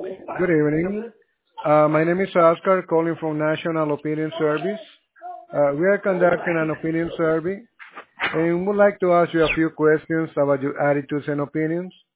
Good evening. My name is Oscar, calling from National Opinion Service. We are conducting an opinion survey and would like to ask you a few questions about your attitudes and opinions.